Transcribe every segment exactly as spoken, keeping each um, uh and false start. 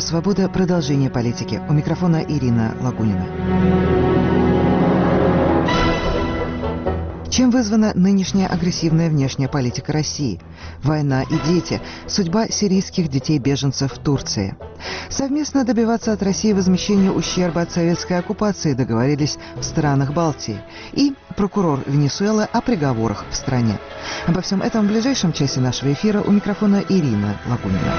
Свобода. Продолжение политики. У микрофона Ирина Лагунина. Чем вызвана нынешняя агрессивная внешняя политика России? Война и дети. Судьба сирийских детей-беженцев в Турции. Совместно добиваться от России возмещения ущерба от советской оккупации договорились в странах Балтии. И прокурор Венесуэлы о приговорах в стране. Обо всем этом в ближайшем часе нашего эфира. У микрофона Ирина Лагунина.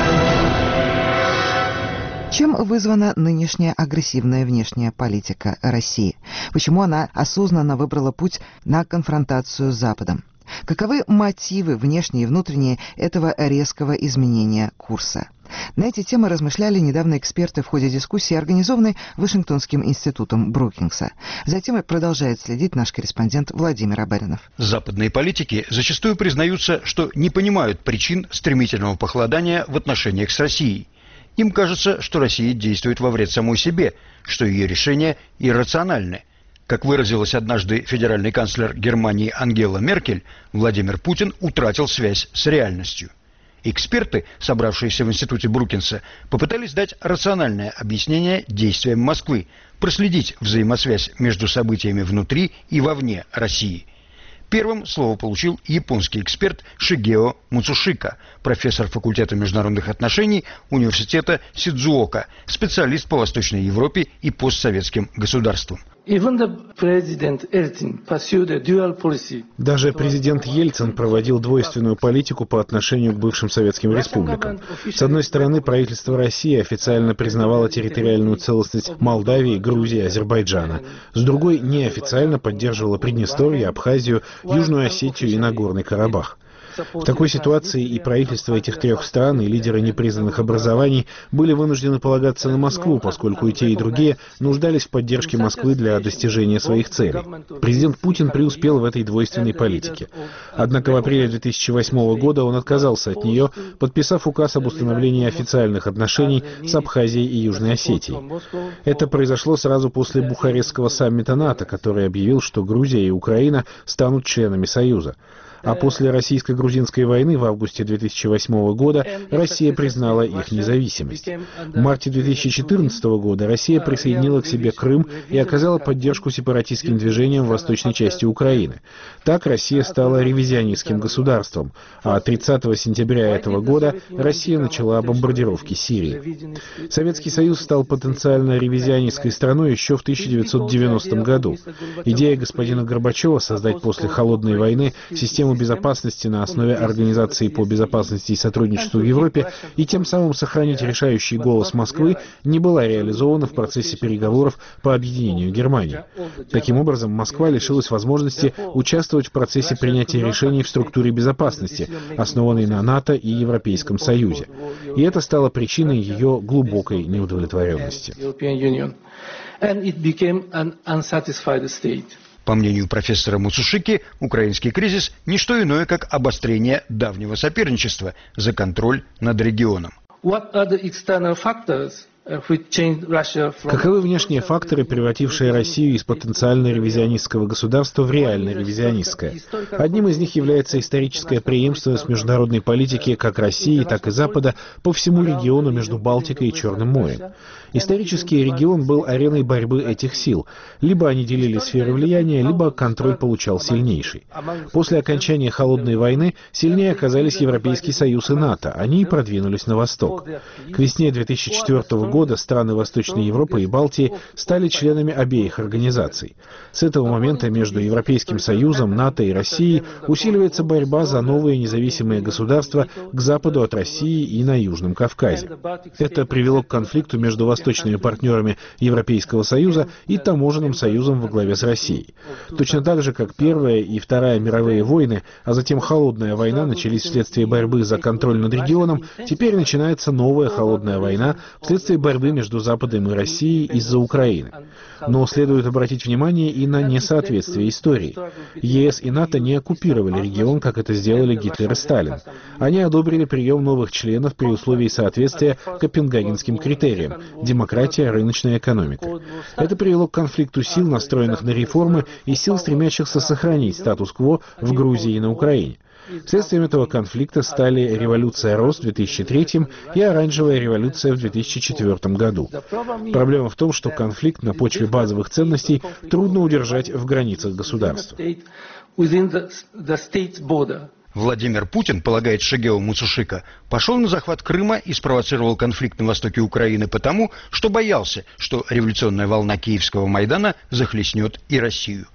Чем вызвана нынешняя агрессивная внешняя политика России? Почему она осознанно выбрала путь на конфронтацию с Западом? Каковы мотивы внешние и внутренние этого резкого изменения курса? На эти темы размышляли недавно эксперты в ходе дискуссии, организованной Вашингтонским институтом Брукингса. За темой продолжает следить наш корреспондент Владимир Абаринов. Западные политики зачастую признаются, что не понимают причин стремительного похолодания в отношениях с Россией. Им кажется, что Россия действует во вред самой себе, что ее решения иррациональны. Как выразилась однажды федеральный канцлер Германии Ангела Меркель, Владимир Путин утратил связь с реальностью. Эксперты, собравшиеся в институте Брукинса, попытались дать рациональное объяснение действиям Москвы, проследить взаимосвязь между событиями внутри и вовне России. Первым слово получил японский эксперт Шигео Муцушика, профессор факультета международных отношений университета Сидзуока, специалист по Восточной Европе и постсоветским государствам. Даже президент Ельцин проводил двойственную политику по отношению к бывшим советским республикам. С одной стороны, правительство России официально признавало территориальную целостность Молдавии, Грузии, Азербайджана. С другой, неофициально поддерживало Приднестровье, Абхазию, Южную Осетию и Нагорный Карабах. В такой ситуации и правительства этих трех стран, и лидеры непризнанных образований были вынуждены полагаться на Москву, поскольку и те, и другие нуждались в поддержке Москвы для достижения своих целей. Президент Путин преуспел в этой двойственной политике. Однако в апреле две тысячи восьмого года он отказался от нее, подписав указ об установлении официальных отношений с Абхазией и Южной Осетией. Это произошло сразу после Бухарестского саммита НАТО, который объявил, что Грузия и Украина станут членами Союза. А после российско-грузинской войны в августе две тысячи восьмого года Россия признала их независимость. В марте две тысячи четырнадцатого года Россия присоединила к себе Крым и оказала поддержку сепаратистским движениям в восточной части Украины. Так Россия стала ревизионистским государством, а тридцатого сентября этого года Россия начала бомбардировки Сирии. Советский Союз стал потенциально ревизионистской страной еще в тысяча девятьсот девяностом году. Идея господина Горбачева создать после Холодной войны систему безопасности на основе Организации по безопасности и сотрудничеству в Европе и тем самым сохранить решающий голос Москвы не была реализована в процессе переговоров по объединению Германии. Таким образом, Москва лишилась возможности участвовать в процессе принятия решений в структуре безопасности, основанной на НАТО и Европейском Союзе. И это стало причиной ее глубокой неудовлетворенности. По мнению профессора Муцушики, украинский кризис – не что иное, как обострение давнего соперничества за контроль над регионом. Каковы внешние факторы, превратившие Россию из потенциально ревизионистского государства в реально ревизионистское? Одним из них является историческая преемственность международной политики как России, так и Запада по всему региону между Балтикой и Черным морем. Исторический регион был ареной борьбы этих сил. Либо они делили сферы влияния, либо контроль получал сильнейший. После окончания Холодной войны сильнее оказались Европейский Союз и НАТО. Они и продвинулись на восток. К весне две тысячи четвёртого года страны Восточной Европы и Балтии стали членами обеих организаций. С этого момента между Европейским Союзом, НАТО и Россией усиливается борьба за новые независимые государства к западу от России и на Южном Кавказе. Это привело к конфликту между восточными партнерами Европейского Союза и таможенным союзом во главе с Россией. Точно так же, как Первая и Вторая мировые войны, а затем Холодная война начались вследствие борьбы за контроль над регионом, теперь начинается новая Холодная война вследствие борьбы между Западом и Россией из-за Украины. Но следует обратить внимание и на несоответствие истории. ЕС и НАТО не оккупировали регион, как это сделали Гитлер и Сталин. Они одобрили прием новых членов при условии соответствия копенгагенским критериям – демократия, рыночная экономика. Это привело к конфликту сил, настроенных на реформы, и сил, стремящихся сохранить статус-кво в Грузии и на Украине. Следствием этого конфликта стали революция Роз в две тысячи третьем и оранжевая революция в две тысячи четвёртом году. Проблема в том, что конфликт на почве базовых ценностей трудно удержать в границах государства. Владимир Путин, полагает Шигео Мацушика, пошел на захват Крыма и спровоцировал конфликт на востоке Украины потому, что боялся, что революционная волна Киевского Майдана захлестнет и Россию.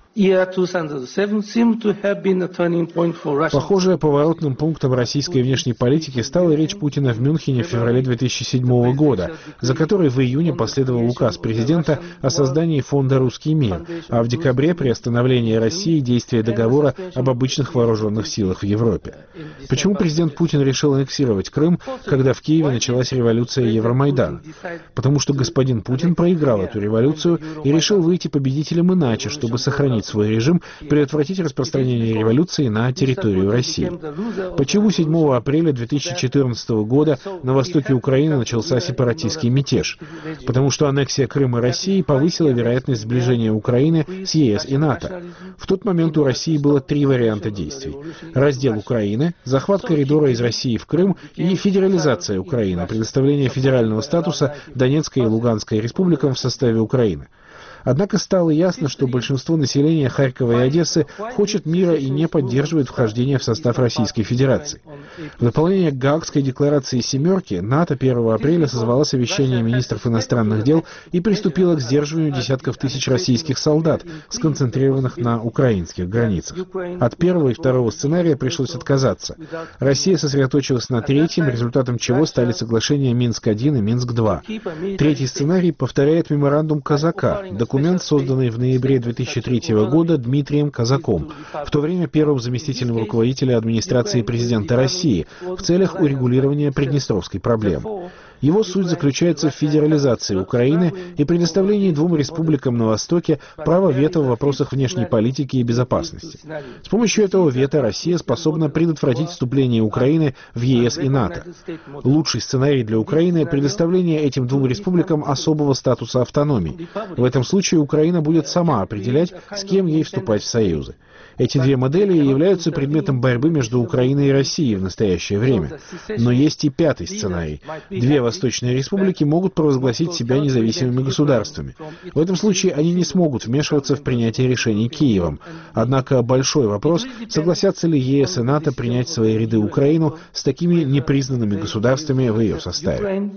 Похоже, поворотным пунктом российской внешней политики стала речь Путина в Мюнхене в феврале две тысячи седьмого года, за которой в июне последовал указ президента о создании фонда «Русский мир», а в декабре приостановлении России действия договора об обычных вооруженных силах в Европе. Почему президент Путин решил аннексировать Крым, когда в Киеве началась революция Евромайдана? Потому что господин Путин проиграл эту революцию и решил выйти победителем иначе, чтобы сохранить свой режим, предотвратить распространение революции на территорию России. Почему седьмого апреля две тысячи четырнадцатого года на востоке Украины начался сепаратистский мятеж? Потому что аннексия Крыма России повысила вероятность сближения Украины с ЕС и НАТО. В тот момент у России было три варианта действий. Раздел Украины, захват коридора из России в Крым и федерализация Украины, предоставление федерального статуса Донецкой и Луганской республикам в составе Украины. Однако стало ясно, что большинство населения Харькова и Одессы хочет мира и не поддерживает вхождение в состав Российской Федерации. В дополнение к Гаагской декларации «семерки» НАТО первого апреля созвало совещание министров иностранных дел и приступило к сдерживанию десятков тысяч российских солдат, сконцентрированных на украинских границах. От первого и второго сценария пришлось отказаться. Россия сосредоточилась на третьем, результатом чего стали соглашения Минск один и Минск два. Третий сценарий повторяет меморандум Казака, документ, созданный в ноябре две тысячи третьего года Дмитрием Казаком, в то время первым заместителем руководителя администрации президента России, в целях урегулирования приднестровской проблемы. Его суть заключается в федерализации Украины и предоставлении двум республикам на Востоке права вето в вопросах внешней политики и безопасности. С помощью этого вето Россия способна предотвратить вступление Украины в ЕС и НАТО. Лучший сценарий для Украины – предоставление этим двум республикам особого статуса автономии. В этом случае Украина будет сама определять, с кем ей вступать в союзы. Эти две модели являются предметом борьбы между Украиной и Россией в настоящее время. Но есть и пятый сценарий. Две восточные республики могут провозгласить себя независимыми государствами. В этом случае они не смогут вмешиваться в принятие решений Киевом. Однако большой вопрос, согласятся ли ЕС и НАТО принять в свои ряды Украину с такими непризнанными государствами в ее составе.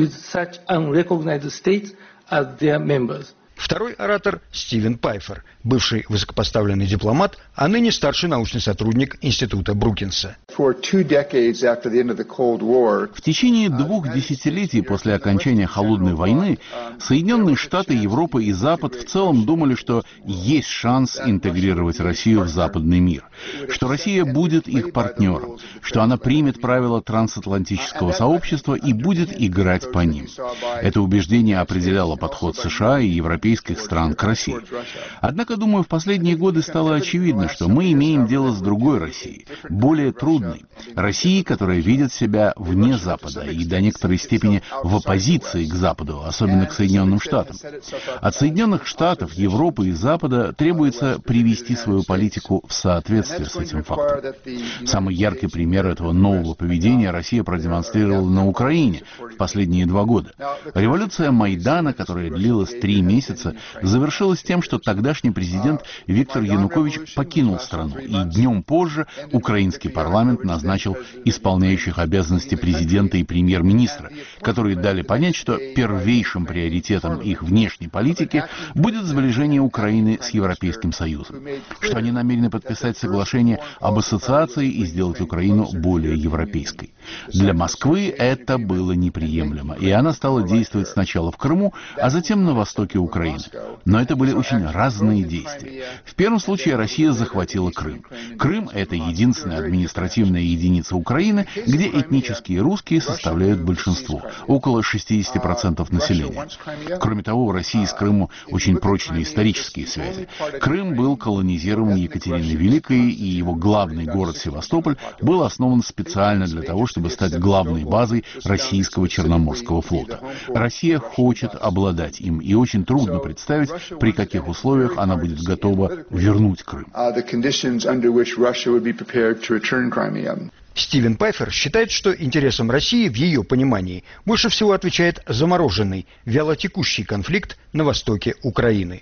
Второй оратор – Стивен Пайфер, бывший высокопоставленный дипломат, а ныне старший научный сотрудник Института Брукинса. В течение двух десятилетий после окончания Холодной войны Соединенные Штаты, Европа и Запад в целом думали, что есть шанс интегрировать Россию в западный мир, что Россия будет их партнером, что она примет правила трансатлантического сообщества и будет играть по ним. Это убеждение определяло подход США и европейских стран к России. Однако, думаю, в последние годы стало очевидно, что мы имеем дело с другой Россией, более трудной. Россией, которая видит себя вне Запада и до некоторой степени в оппозиции к Западу, особенно к Соединенным Штатам. От Соединенных Штатов, Европы и Запада требуется привести свою политику в соответствие с этим фактом. Самый яркий пример этого нового поведения Россия продемонстрировала на Украине в последние два года. Революция Майдана, которая длилась три месяца, завершилась тем, что тогдашний президент Виктор Янукович покинул страну, и днем позже украинский парламент назначил исполняющих обязанности президента и премьер-министра, которые дали понять, что первейшим приоритетом их внешней политики будет сближение Украины с Европейским Союзом, что они намерены подписать соглашение об ассоциации и сделать Украину более европейской. Для Москвы это было неприемлемо, и она стала действовать сначала в Крыму, а затем на востоке Украины. Но это были очень разные действия. В первом случае Россия захватила Крым. Крым — это единственная административная единица Украины, где этнические русские составляют большинство, около шестьдесят процентов населения. Кроме того, у России с Крымом очень прочные исторические связи. Крым был колонизирован Екатериной Великой, и его главный город Севастополь был основан специально для того, чтобы стать главной базой российского Черноморского флота. Россия хочет обладать им, и очень трудно представить, при каких условиях она будет готова вернуть Крым. Стивен Пайфер считает, что интересам России в ее понимании больше всего отвечает замороженный, вялотекущий конфликт на востоке Украины.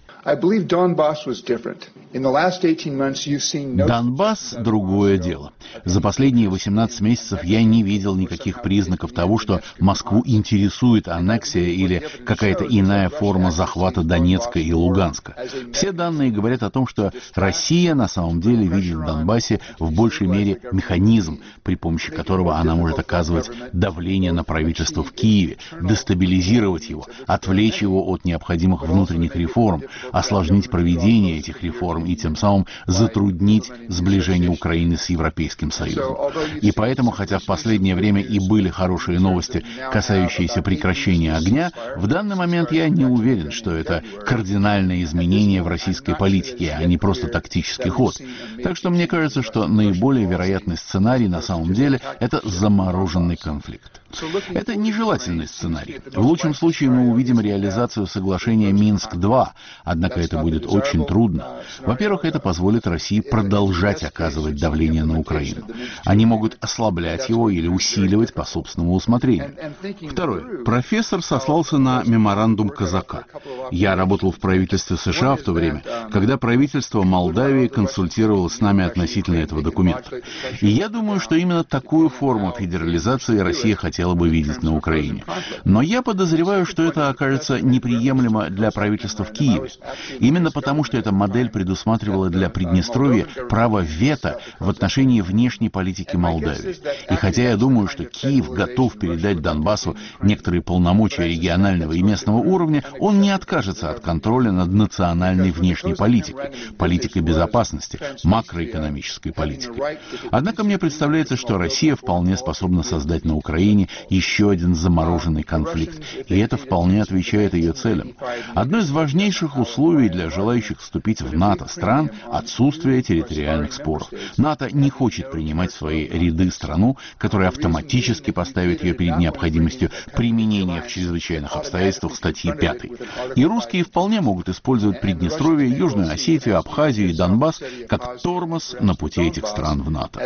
Донбасс – другое дело. За последние восемнадцать месяцев я не видел никаких признаков того, что Москву интересует аннексия или какая-то иная форма захвата Донецка и Луганска. Все данные говорят о том, что Россия на самом деле видит в Донбассе в большей мере механизм, при помощи которого она может оказывать давление на правительство в Киеве, дестабилизировать его, отвлечь его от необходимых внутренних реформ, осложнить проведение этих реформ и тем самым затруднить сближение Украины с Европейским Союзом. И поэтому, хотя в последнее время и были хорошие новости, касающиеся прекращения огня, в данный момент я не уверен, что это кардинальное изменение в российской политике, а не просто тактический ход. Так что мне кажется, что наиболее вероятный сценарий на самом деле это замороженный конфликт. Это нежелательный сценарий. В лучшем случае мы увидим реализацию соглашения Минск-два, однако это будет очень трудно. Во-первых, это позволит России продолжать оказывать давление на Украину. Они могут ослаблять его или усиливать по собственному усмотрению. Второе. Профессор сослался на меморандум Казака. Я работал в правительстве США в то время, когда правительство Молдавии консультировало с нами относительно этого документа. И я думаю, что именно такую форму федерализации Россия хотела бы видеть на Украине. Но я подозреваю, что это окажется неприемлемо для правительства в Киеве. Именно потому, что эта модель предусматривала для Приднестровья право вето в отношении внешней политики Молдавии. И хотя я думаю, что Киев готов передать Донбассу некоторые полномочия регионального и местного уровня, он не откажется от контроля над национальной внешней политикой, политикой безопасности, макроэкономической политикой. Однако мне представляется, что Россия вполне способна создать на Украине еще один замороженный конфликт, и это вполне отвечает ее целям. Одно из важнейших условий для желающих вступить в НАТО стран – отсутствие территориальных споров. НАТО не хочет принимать в свои ряды страну, которая автоматически поставит ее перед необходимостью применения в чрезвычайных обстоятельствах статьи пятой. И русские вполне могут использовать Приднестровье, Южную Осетию, Абхазию и Донбасс как тормоз на пути этих стран в НАТО.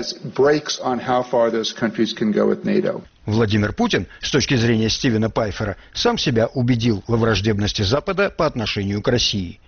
Владимир Путин, с точки зрения Стивена Пайфера, сам себя убедил во враждебности Запада по отношению к России.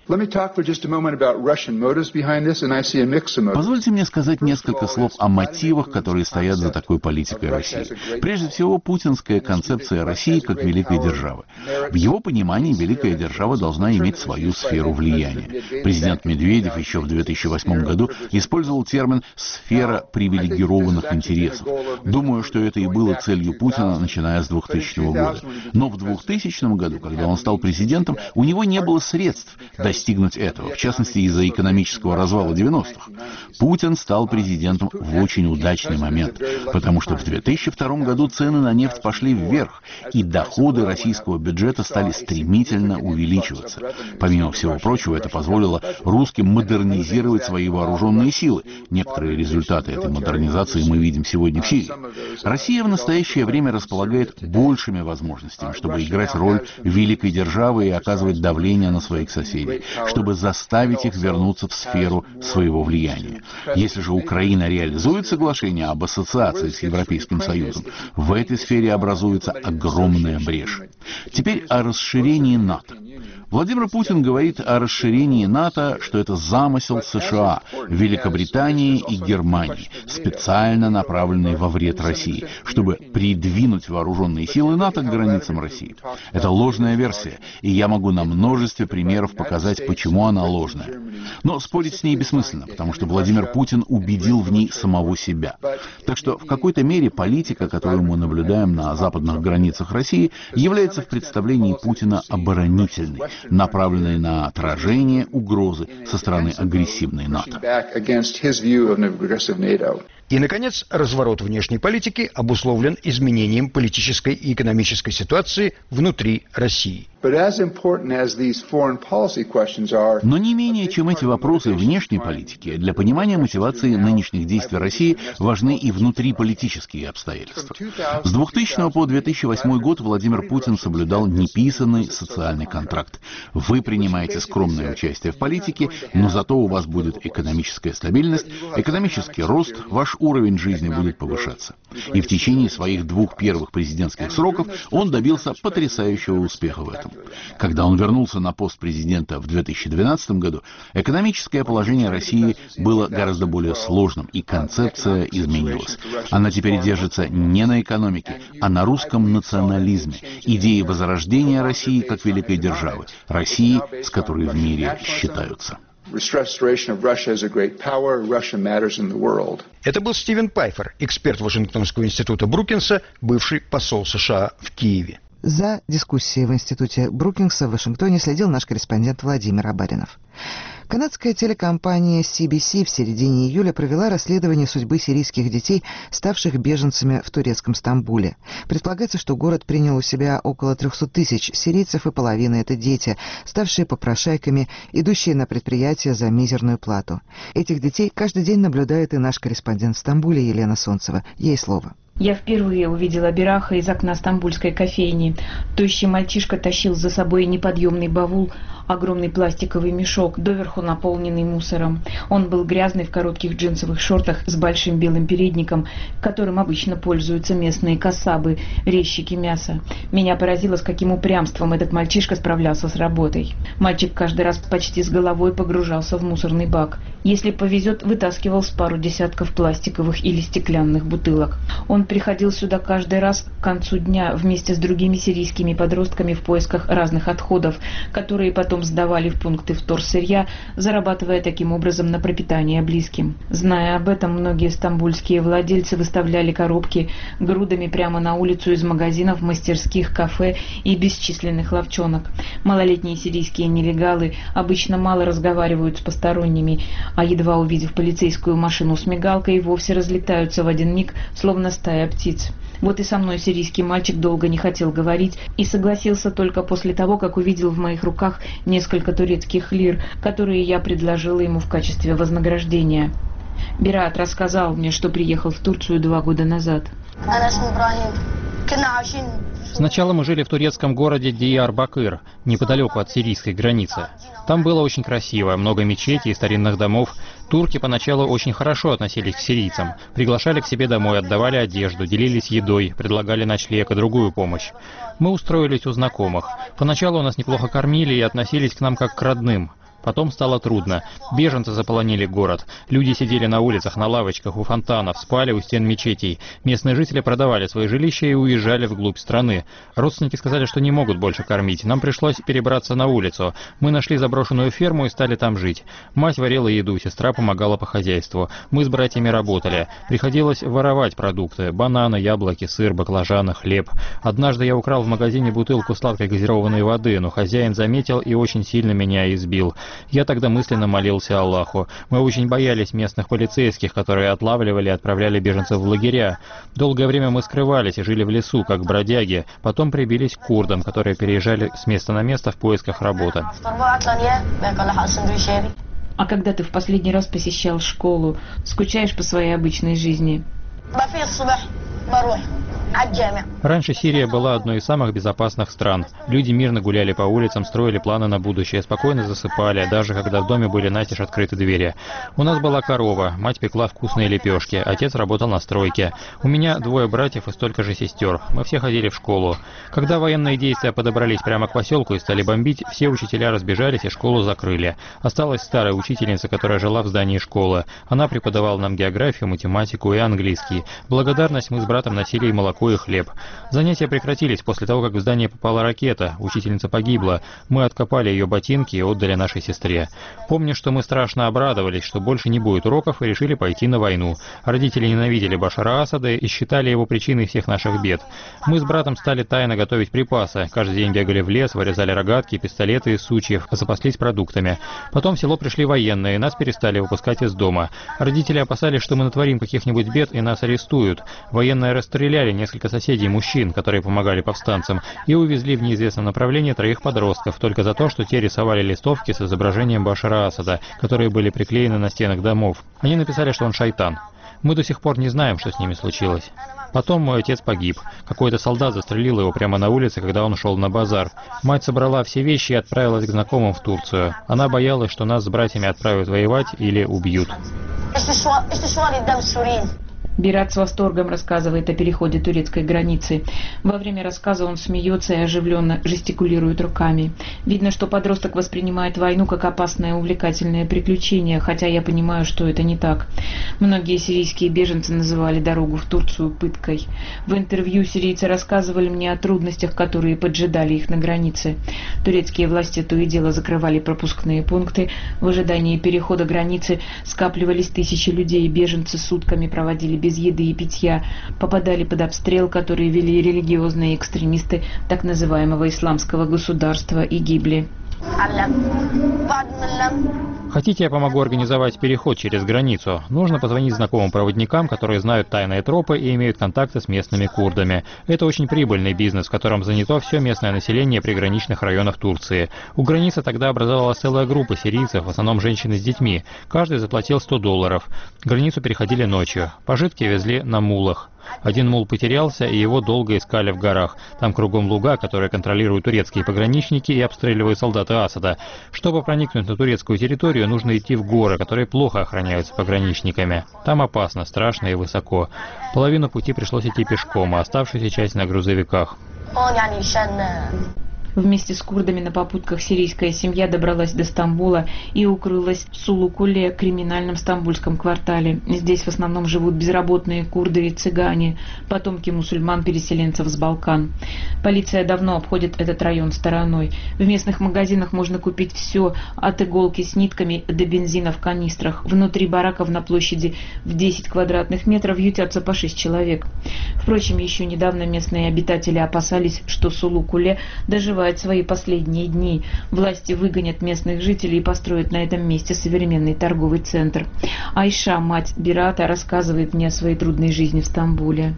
Позвольте мне сказать несколько слов о мотивах, которые стоят за такой политикой России. Прежде всего, путинская концепция России как великой державы. В его понимании великая держава должна иметь свою сферу влияния. Президент Медведев еще в две тысячи восьмом году использовал термин «сфера привилегированных интересов». Думаю, что это и было целью Путина, начиная с двухтысячного года. Но в двухтысячном году, когда он стал президентом, у него не было средств достигнуть этого, в частности из-за экономического развала девяностых. Путин стал президентом в очень удачный момент, потому что в две тысячи втором году цены на нефть пошли вверх, и доходы российского бюджета стали стремительно увеличиваться. Помимо всего прочего, это позволило русским модернизировать свои вооруженные силы. Некоторые результаты этой модернизации мы видим сегодня в Сирии. Россия в настоящее время располагает большими возможностями, чтобы играть роль великой державы и оказывать давление на своих соседей, чтобы заставить их вернуться в сферу своего влияния. Если же Украина реализует соглашение об ассоциации с Европейским Союзом, в этой сфере образуется огромная брешь. Теперь о расширении НАТО. Владимир Путин говорит о расширении НАТО, что это замысел США, Великобритании и Германии, специально направленный во вред России, чтобы придвинуть вооруженные силы НАТО к границам России. Это ложная версия, и я могу на множестве примеров показать, почему она ложная. Но спорить с ней бессмысленно, потому что Владимир Путин убедил в ней самого себя. Так что в какой-то мере политика, которую мы наблюдаем на западных границах России, является в представлении Путина оборонительной, направленной на отражение угрозы со стороны агрессивной НАТО. И, наконец, разворот внешней политики обусловлен изменением политической и экономической ситуации внутри России. Но не менее, чем эти вопросы внешней политики, для понимания мотивации нынешних действий России важны и внутриполитические обстоятельства. С двухтысячного по две тысячи восьмой год Владимир Путин соблюдал неписанный социальный контракт. Вы принимаете скромное участие в политике, но зато у вас будет экономическая стабильность, экономический рост, ваш уровень жизни будет повышаться. И в течение своих двух первых президентских сроков он добился потрясающего успеха в этом. Когда он вернулся на пост президента в две тысячи двенадцатом году, экономическое положение России было гораздо более сложным, и концепция изменилась. Она теперь держится не на экономике, а на русском национализме, идее возрождения России как великой державы, России, с которой в мире считаются. Это был Стивен Пайфер, эксперт Вашингтонского института Брукинса, бывший посол США в Киеве. За дискуссией в институте Брукингса в Вашингтоне следил наш корреспондент Владимир Абаринов. Канадская телекомпания си би си в середине июля провела расследование судьбы сирийских детей, ставших беженцами в турецком Стамбуле. Предполагается, что город принял у себя около трехсот тысяч сирийцев, и половина — это дети, ставшие попрошайками, идущие на предприятия за мизерную плату. Этих детей каждый день наблюдает и наш корреспондент в Стамбуле Елена Солнцева. Ей слово. Я впервые увидела Бераха из окна стамбульской кофейни. Тощий мальчишка тащил за собой неподъемный баул, огромный пластиковый мешок, доверху наполненный мусором. Он был грязный, в коротких джинсовых шортах с большим белым передником, которым обычно пользуются местные кассабы, резчики мяса. Меня поразило, с каким упрямством этот мальчишка справлялся с работой. Мальчик каждый раз почти с головой погружался в мусорный бак. Если повезет, вытаскивал с пару десятков пластиковых или стеклянных бутылок. Он приходил сюда каждый раз к концу дня вместе с другими сирийскими подростками в поисках разных отходов, которые потом сдавали в пункты вторсырья, зарабатывая таким образом на пропитание близким. Зная об этом, многие стамбульские владельцы выставляли коробки грудами прямо на улицу из магазинов, мастерских, кафе и бесчисленных лавчонок. Малолетние сирийские нелегалы обычно мало разговаривают с посторонними, а едва увидев полицейскую машину с мигалкой, и вовсе разлетаются в один миг, словно стая птиц. Вот и со мной сирийский мальчик долго не хотел говорить и согласился только после того, как увидел в моих руках несколько турецких лир, которые я предложила ему в качестве вознаграждения. Берат рассказал мне, что приехал в Турцию два года назад. Сначала мы жили в турецком городе Диярбакыр, неподалеку от сирийской границы. Там было очень красиво, много мечетей и старинных домов. Турки поначалу очень хорошо относились к сирийцам. Приглашали к себе домой, отдавали одежду, делились едой, предлагали ночлег и другую помощь. Мы устроились у знакомых. Поначалу нас неплохо кормили и относились к нам как к родным. Потом стало трудно. Беженцы заполонили город. Люди сидели на улицах, на лавочках, у фонтанов, спали у стен мечетей. Местные жители продавали свои жилища и уезжали вглубь страны. Родственники сказали, что не могут больше кормить. Нам пришлось перебраться на улицу. Мы нашли заброшенную ферму и стали там жить. Мать варила еду, сестра помогала по хозяйству. Мы с братьями работали. Приходилось воровать продукты: бананы, яблоки, сыр, баклажаны, хлеб. Однажды я украл в магазине бутылку сладкой газированной воды, но хозяин заметил и очень сильно меня избил. Я тогда мысленно молился Аллаху. Мы очень боялись местных полицейских, которые отлавливали и отправляли беженцев в лагеря. Долгое время мы скрывались и жили в лесу, как бродяги. Потом прибились к курдам, которые переезжали с места на место в поисках работы. А когда ты в последний раз посещал школу, скучаешь по своей обычной жизни? Раньше Сирия была одной из самых безопасных стран. Люди мирно гуляли по улицам, строили планы на будущее, спокойно засыпали, даже когда в доме были настежь открыты двери. У нас была корова, мать пекла вкусные лепешки, отец работал на стройке. У меня двое братьев и столько же сестер. Мы все ходили в школу. Когда военные действия подобрались прямо к поселку и стали бомбить, все учителя разбежались и школу закрыли. Осталась старая учительница, которая жила в здании школы. Она преподавала нам географию, математику и английский. В благодарность мы с братом носили ей молоко молоко и хлеб. Занятия прекратились после того, как в здание попала ракета. Учительница погибла. Мы откопали ее ботинки и отдали нашей сестре. Помню, что мы страшно обрадовались, что больше не будет уроков, и решили пойти на войну. Родители ненавидели Башара Асада и считали его причиной всех наших бед. Мы с братом стали тайно готовить припасы. Каждый день бегали в лес, вырезали рогатки, пистолеты из сучьев, запаслись продуктами. Потом в село пришли военные, и нас перестали выпускать из дома. Родители опасались, что мы натворим каких-нибудь бед и нас арестуют. Военные расстреляли несколько соседей мужчин, которые помогали повстанцам, и увезли в неизвестном направлении троих подростков, только за то, что те рисовали листовки с изображением Башара Асада, которые были приклеены на стенах домов. Они написали, что он шайтан. Мы до сих пор не знаем, что с ними случилось. Потом мой отец погиб. Какой-то солдат застрелил его прямо на улице, когда он шел на базар. Мать собрала все вещи и отправилась к знакомым в Турцию. Она боялась, что нас с братьями отправят воевать или убьют. Бират с восторгом рассказывает о переходе турецкой границы. Во время рассказа он смеется и оживленно жестикулирует руками. Видно, что подросток воспринимает войну как опасное увлекательное приключение, хотя я понимаю, что это не так. Многие сирийские беженцы называли дорогу в Турцию пыткой. В интервью сирийцы рассказывали мне о трудностях, которые поджидали их на границе. Турецкие власти то и дело закрывали пропускные пункты. В ожидании перехода границы скапливались тысячи людей, беженцы сутками проводили без без еды и питья, попадали под обстрел, который вели религиозные экстремисты так называемого исламского государства, и гибли. Хотите, я помогу организовать переход через границу? Нужно позвонить знакомым проводникам, которые знают тайные тропы и имеют контакты с местными курдами. Это очень прибыльный бизнес, в котором занято все местное население приграничных районов Турции. У границы тогда образовалась целая группа сирийцев, в основном женщины с детьми. Каждый заплатил сто долларов. Границу переходили ночью. Пожитки везли на мулах. Один мул потерялся, и его долго искали в горах. Там кругом луга, которые контролируют турецкие пограничники и обстреливают солдаты Асада. Чтобы проникнуть на турецкую территорию, нужно идти в горы, которые плохо охраняются пограничниками. Там опасно, страшно и высоко. Половину пути пришлось идти пешком, а оставшуюся часть на грузовиках. Вместе с курдами на попутках сирийская семья добралась до Стамбула и укрылась в Сулукуле, криминальном стамбульском квартале. Здесь в основном живут безработные курды и цыгане, потомки мусульман-переселенцев с Балкан. Полиция давно обходит этот район стороной. В местных магазинах можно купить все, от иголки с нитками до бензина в канистрах. Внутри бараков на площади в десять квадратных метров ютятся по шесть человек. Впрочем, еще недавно местные обитатели опасались, что Сулукуле доживает свои последние дни. Власти выгонят местных жителей и построят на этом месте современный торговый центр. Айша, мать Бирата, рассказывает мне о своей трудной жизни в Стамбуле.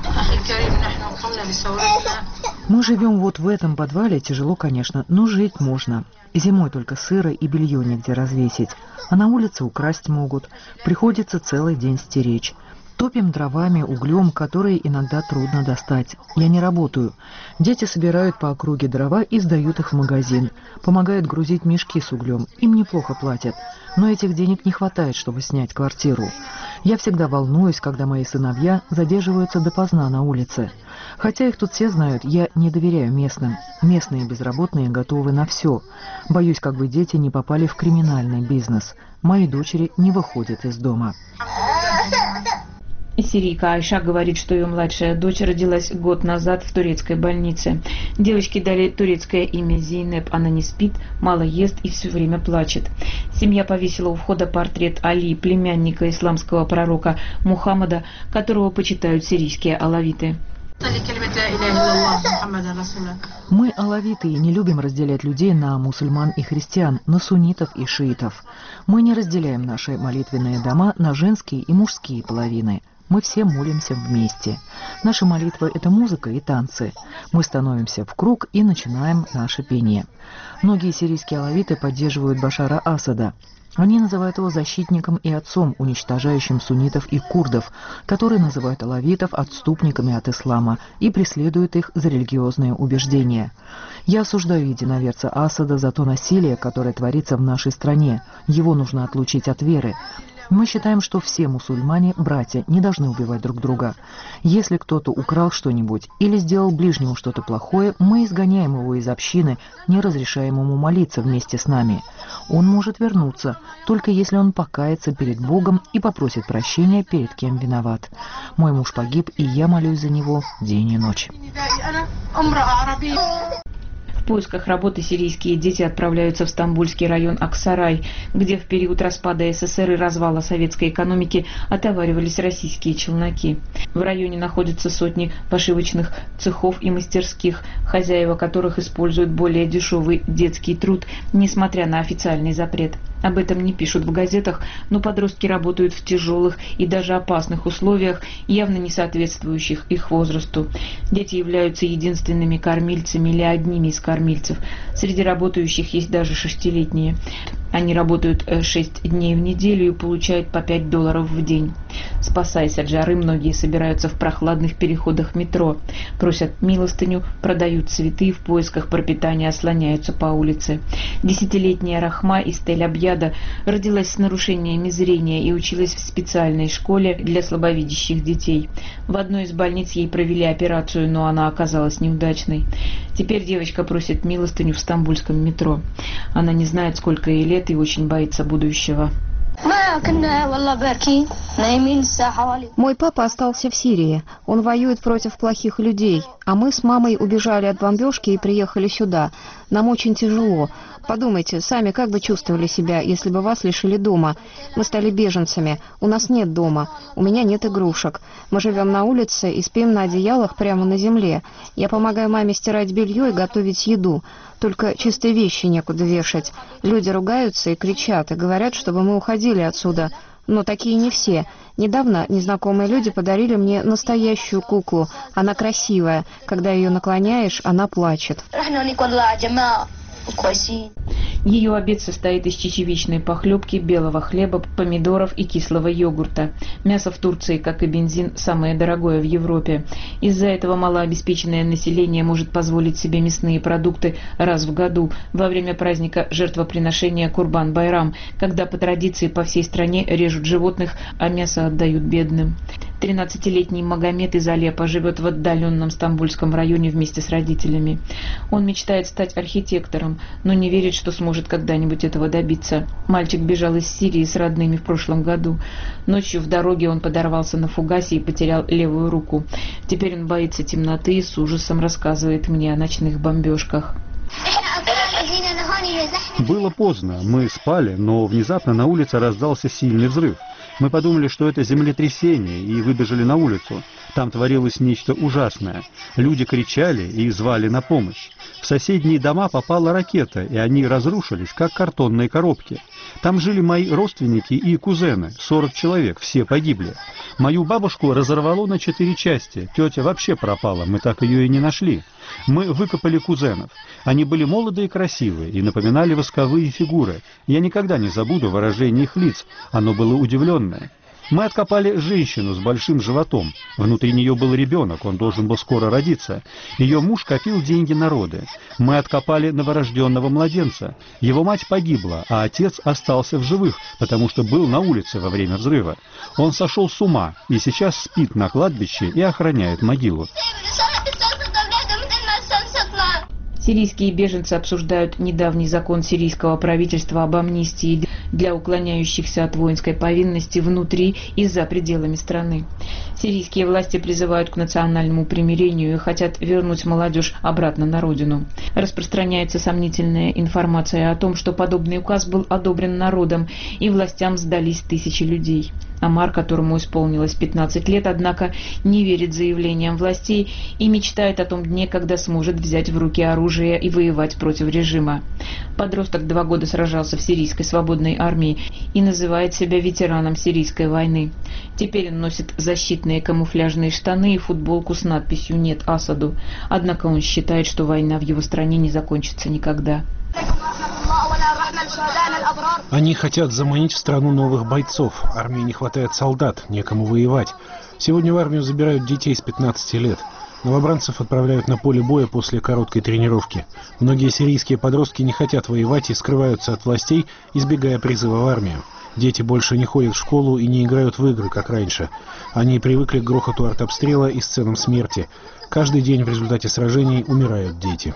Мы живем вот в этом подвале, тяжело, конечно, но жить можно. Зимой только сыро и белье негде развесить, а на улице украсть могут. Приходится целый день стеречь. Топим дровами, углем, которые иногда трудно достать. Я не работаю. Дети собирают по округе дрова и сдают их в магазин. Помогают грузить мешки с углем. Им неплохо платят. Но этих денег не хватает, чтобы снять квартиру. Я всегда волнуюсь, когда мои сыновья задерживаются допоздна на улице. Хотя их тут все знают, я не доверяю местным. Местные безработные готовы на все. Боюсь, как бы дети не попали в криминальный бизнес. Мои дочери не выходят из дома. Сирийка Айша говорит, что ее младшая дочь родилась год назад в турецкой больнице. Девочке дали турецкое имя Зейнеп. Она не спит, мало ест и все время плачет. Семья повесила у входа портрет Али, племянника исламского пророка Мухаммада, которого почитают сирийские алавиты. Мы, алавиты, не любим разделять людей на мусульман и христиан, на суннитов и шиитов. Мы не разделяем наши молитвенные дома на женские и мужские половины. Мы все молимся вместе. Наша молитва – это музыка и танцы. Мы становимся в круг и начинаем наше пение. Многие сирийские алавиты поддерживают Башара Асада. Они называют его защитником и отцом, уничтожающим суннитов и курдов, которые называют алавитов отступниками от ислама и преследуют их за религиозные убеждения. Я осуждаю единоверца Асада за то насилие, которое творится в нашей стране. Его нужно отлучить от веры. Мы считаем, что все мусульмане, братья, не должны убивать друг друга. Если кто-то украл что-нибудь или сделал ближнему что-то плохое, мы изгоняем его из общины, не разрешаем ему молиться вместе с нами. Он может вернуться, только если он покается перед Богом и попросит прощения перед кем виноват. Мой муж погиб, и я молюсь за него день и ночь. В поисках работы сирийские дети отправляются в стамбульский район Аксарай, где в период распада СССР и развала советской экономики отоваривались российские челноки. В районе находятся сотни пошивочных цехов и мастерских, хозяева которых используют более дешевый детский труд, несмотря на официальный запрет. Об этом не пишут в газетах, но подростки работают в тяжелых и даже опасных условиях, явно не соответствующих их возрасту. Дети являются единственными кормильцами или одними из кормильцев. Среди работающих есть даже шестилетние. Они работают шесть дней в неделю и получают по пять долларов в день. Спасаясь от жары, многие собираются в прохладных переходах метро, просят милостыню, продают цветы, в поисках пропитания слоняются по улице. Десятилетняя Рахма из Тель-Абьяда родилась с нарушениями зрения и училась в специальной школе для слабовидящих детей. В одной из больниц ей провели операцию, но она оказалась неудачной. Теперь девочка просит милостыню в стамбульском метро. Она не знает, сколько ей лет, и очень боится будущего. Мой папа остался в Сирии. Он воюет против плохих людей. А мы с мамой убежали от бомбежки и приехали сюда. Нам очень тяжело. Подумайте, сами как бы чувствовали себя, если бы вас лишили дома. Мы стали беженцами. У нас нет дома. У меня нет игрушек. Мы живем на улице и спим на одеялах прямо на земле. Я помогаю маме стирать белье и готовить еду. Только чистые вещи некуда вешать. Люди ругаются и кричат, и говорят, чтобы мы уходили отсюда. Но такие не все. Недавно незнакомые люди подарили мне настоящую куклу. Она красивая. Когда ее наклоняешь, она плачет. Ее обед состоит из чечевичной похлебки, белого хлеба, помидоров и кислого йогурта. Мясо в Турции, как и бензин, самое дорогое в Европе. Из-за этого малообеспеченное население может позволить себе мясные продукты раз в году, во время праздника жертвоприношения Курбан-Байрам, когда по традиции по всей стране режут животных, а мясо отдают бедным. тринадцатилетний Магомед из Алеппо живет в отдаленном стамбульском районе вместе с родителями. Он мечтает стать архитектором, но не верит, что сможет когда-нибудь этого добиться. Мальчик бежал из Сирии с родными в прошлом году. Ночью в дороге он подорвался на фугасе и потерял левую руку. Теперь он боится темноты и с ужасом рассказывает мне о ночных бомбежках. Было поздно, мы спали, но внезапно на улице раздался сильный взрыв. Мы подумали, что это землетрясение, и выбежали на улицу. Там творилось нечто ужасное. Люди кричали и звали на помощь. В соседние дома попала ракета, и они разрушились, как картонные коробки. Там жили мои родственники и кузены, сорок человек, все погибли. Мою бабушку разорвало на четыре части, тетя вообще пропала, мы так ее и не нашли. Мы выкопали кузенов. Они были молоды и красивые, и напоминали восковые фигуры. Я никогда не забуду выражение их лиц, оно было удивленное. Мы откопали женщину с большим животом. Внутри нее был ребенок, он должен был скоро родиться. Ее муж копил деньги на роды. Мы откопали новорожденного младенца. Его мать погибла, а отец остался в живых, потому что был на улице во время взрыва. Он сошел с ума и сейчас спит на кладбище и охраняет могилу. Сирийские беженцы обсуждают недавний закон сирийского правительства об амнистии для уклоняющихся от воинской повинности внутри и за пределами страны. Сирийские власти призывают к национальному примирению и хотят вернуть молодежь обратно на родину. Распространяется сомнительная информация о том, что подобный указ был одобрен народом, и властям сдались тысячи людей. Амар, которому исполнилось пятнадцать лет, однако не верит заявлениям властей и мечтает о том дне, когда сможет взять в руки оружие и воевать против режима. Подросток два года сражался в сирийской свободной армии и называет себя ветераном сирийской войны. Теперь он носит защитные камуфляжные штаны и футболку с надписью «Нет Асаду». Однако он считает, что война в его стране не закончится никогда. Они хотят заманить в страну новых бойцов. Армии не хватает солдат, некому воевать. Сегодня в армию забирают детей с пятнадцати лет. Новобранцев отправляют на поле боя после короткой тренировки. Многие сирийские подростки не хотят воевать и скрываются от властей, избегая призыва в армию. Дети больше не ходят в школу и не играют в игры, как раньше. Они привыкли к грохоту артобстрела и сценам смерти. Каждый день в результате сражений умирают дети.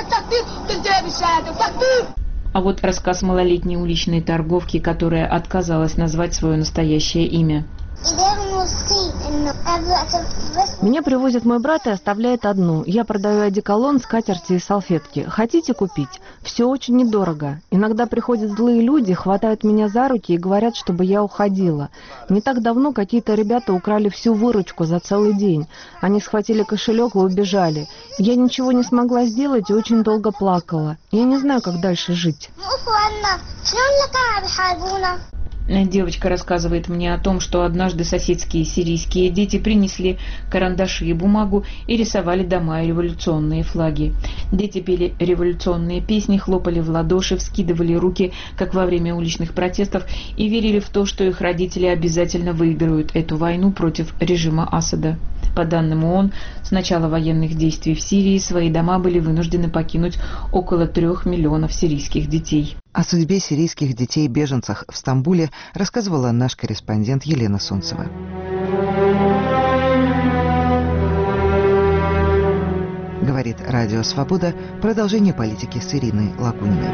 А вот рассказ малолетней уличной торговки, которая отказалась назвать свое настоящее имя. Меня привозит мой брат и оставляет одну. Я продаю одеколон, скатерти и салфетки. Хотите купить? Все очень недорого. Иногда приходят злые люди, хватают меня за руки и говорят, чтобы я уходила. Не так давно какие-то ребята украли всю выручку за целый день. Они схватили кошелек и убежали. Я ничего не смогла сделать и очень долго плакала. Я не знаю, как дальше жить. Девочка рассказывает мне о том, что однажды соседские сирийские дети принесли карандаши и бумагу и рисовали дома и революционные флаги. Дети пели революционные песни, хлопали в ладоши, вскидывали руки, как во время уличных протестов, и верили в то, что их родители обязательно выиграют эту войну против режима Асада. По данным ООН, с начала военных действий в Сирии свои дома были вынуждены покинуть около трех миллионов сирийских детей. О судьбе сирийских детей-беженцах в Стамбуле рассказывала наш корреспондент Елена Сунцева. Говорит Радио Свобода. Продолжение политики с Ириной Лакуниной.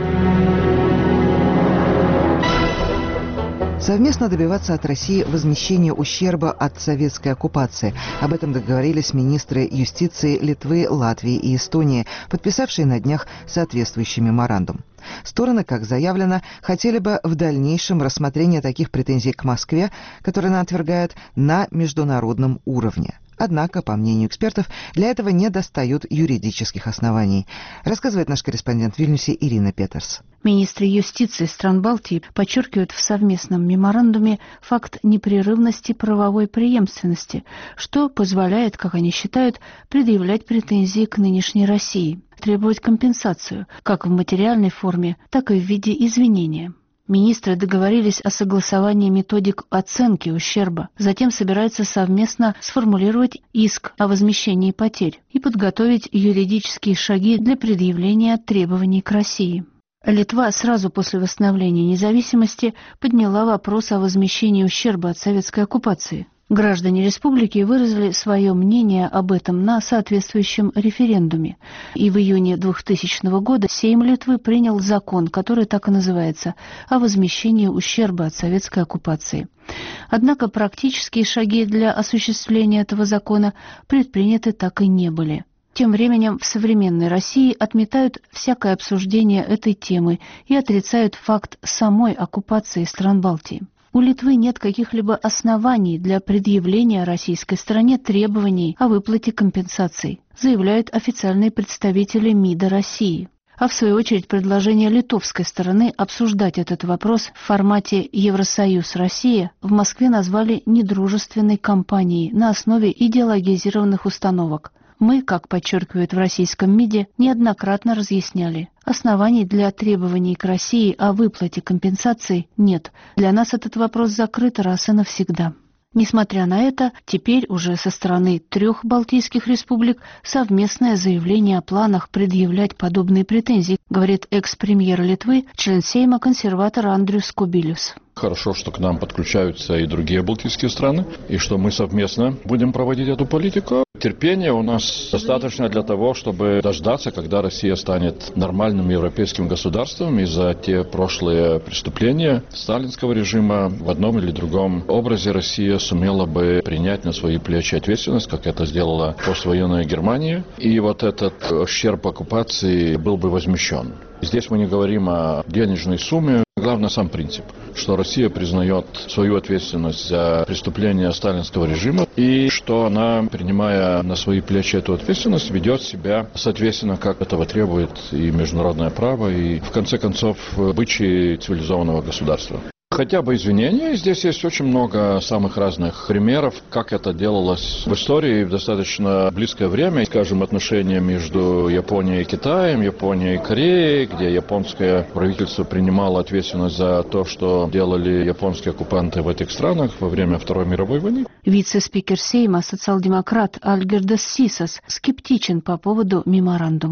Совместно добиваться от России возмещения ущерба от советской оккупации. Об этом договорились министры юстиции Литвы, Латвии и Эстонии, подписавшие на днях соответствующий меморандум. Стороны, как заявлено, хотели бы в дальнейшем рассмотрения таких претензий к Москве, которые она отвергает, на международном уровне. Однако, по мнению экспертов, для этого недостает юридических оснований, рассказывает наш корреспондент в Вильнюсе Ирина Петерс. Министры юстиции стран Балтии подчеркивают в совместном меморандуме факт непрерывности правовой преемственности, что позволяет, как они считают, предъявлять претензии к нынешней России, требовать компенсацию как в материальной форме, так и в виде извинения. Министры договорились о согласовании методик оценки ущерба, затем собираются совместно сформулировать иск о возмещении потерь и подготовить юридические шаги для предъявления требований к России. Литва сразу после восстановления независимости подняла вопрос о возмещении ущерба от советской оккупации. Граждане республики выразили свое мнение об этом на соответствующем референдуме. И в июне двухтысячного года Сейм Литвы принял закон, который так и называется, о возмещении ущерба от советской оккупации. Однако практические шаги для осуществления этого закона предприняты так и не были. Тем временем в современной России отметают всякое обсуждение этой темы и отрицают факт самой оккупации стран Балтии. У Литвы нет каких-либо оснований для предъявления российской стороне требований о выплате компенсаций, заявляют официальные представители МИДа России. А в свою очередь предложение литовской стороны обсуждать этот вопрос в формате Евросоюз-Россия в Москве назвали недружественной кампанией на основе идеологизированных установок. Мы, как подчеркивают в российском МИДе, неоднократно разъясняли. Оснований для требований к России о выплате компенсаций нет. Для нас этот вопрос закрыт раз и навсегда. Несмотря на это, теперь уже со стороны трех балтийских республик совместное заявление о планах предъявлять подобные претензии, говорит экс-премьер Литвы, член Сейма консерватор Андрюс Кубилюс. Хорошо, что к нам подключаются и другие балтийские страны, и что мы совместно будем проводить эту политику. Терпения у нас достаточно для того, чтобы дождаться, когда Россия станет нормальным европейским государством, и за те прошлые преступления сталинского режима в одном или другом образе Россия сумела бы принять на свои плечи ответственность, как это сделала поствоенная Германия, и вот этот ущерб оккупации был бы возмещен. Здесь мы не говорим о денежной сумме. Главное сам принцип, что Россия признает свою ответственность за преступления сталинского режима и что она, принимая на свои плечи эту ответственность, ведет себя соответственно, как этого требует и международное право, и в конце концов обычаи цивилизованного государства. Хотя бы извинения. Здесь есть очень много самых разных примеров, как это делалось в истории в достаточно близкое время. Скажем, отношения между Японией и Китаем, Японией и Кореей, где японское правительство принимало ответственность за то, что делали японские оккупанты в этих странах во время Второй мировой войны. Вице-спикер Сейма, социал-демократ Альгердас Сисас, скептичен по поводу меморандума.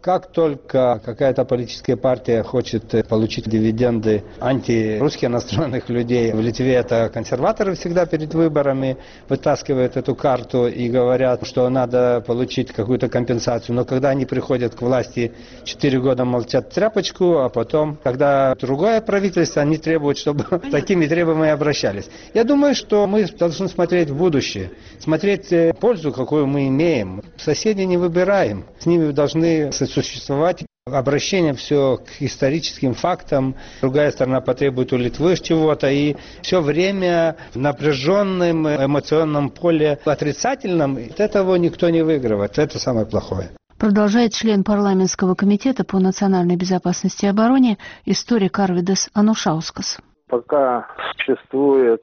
Как только какая-то политическая партия хочет получить дивиденды антирусски настроенных людей, в Литве это консерваторы всегда перед выборами вытаскивают эту карту и говорят, что надо получить какую-то компенсацию. Но когда они приходят к власти, четыре года молчат тряпочку, а потом, когда другое правительство, они требуют, чтобы такими требованиями обращались. Я думаю, что мы должны смотреть в будущее, смотреть пользу, какую мы имеем. Соседей не выбираем, с ними должны существовать. Обращение все к историческим фактам. Другая сторона потребует у Литвы чего-то. И все время в напряженном эмоционном поле отрицательном от этого никто не выигрывает. Это самое плохое. Продолжает член парламентского комитета по национальной безопасности и обороне историк Арвидас Анушаускас. Пока существуют